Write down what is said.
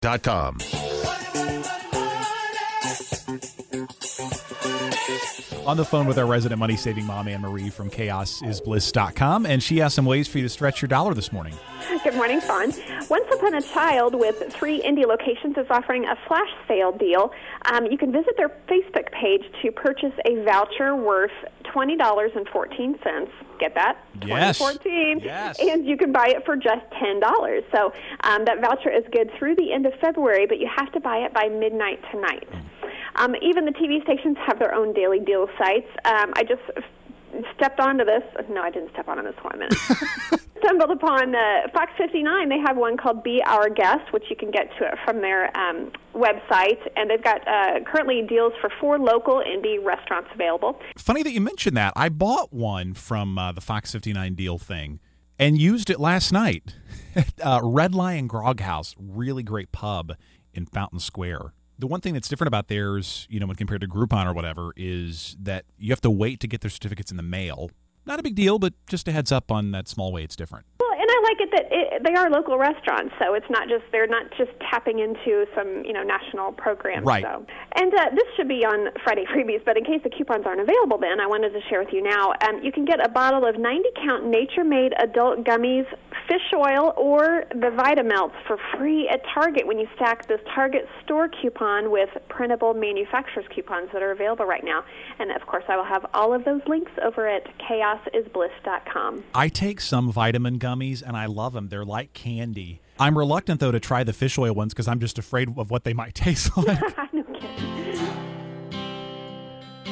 chaos.com. On the phone with our resident money-saving mom, Anne-Marie from chaosisbliss.com, and she has some ways for you to stretch your dollar this morning. Good morning, Fawn. Once Upon a Child with 3 Indy locations is offering a flash sale deal. You can visit their Facebook page to purchase a voucher worth $20.14. Get that? Yes. $20.14. Yes. And you can buy it for just $10. So that voucher is good through the end of February, but you have to buy it by midnight tonight. Even the TV stations have their own daily deal sites. I just stepped onto this. No, I didn't step onto this one minute. Stumbled upon Fox 59. They have one called Be Our Guest, which you can get to it from their website. And they've got currently deals for 4 local indie restaurants available. Funny that you mentioned that. I bought one from the Fox 59 deal thing and used it last night. Red Lion Grog House, really great pub in Fountain Square. The one thing that's different about theirs, when compared to Groupon or whatever, is that you have to wait to get their certificates in the mail. Not a big deal, but just a heads up on that small way it's different. Well, and I like it that they are local restaurants, so it's not just they're not just tapping into some national programs. Right. So. And this should be on Friday freebies, but in case the coupons aren't available, then I wanted to share with you now. You can get a bottle of 90-count Nature-Made adult gummies, fish oil, or the Vitamelts for free at Target when you stack this Target store coupon with printable manufacturer's coupons that are available right now. And of course, I will have all of those links over at chaosisbliss.com. I take some vitamin gummies, and I love them. They're like candy. I'm reluctant, though, to try the fish oil ones because I'm just afraid of what they might taste like. No kidding.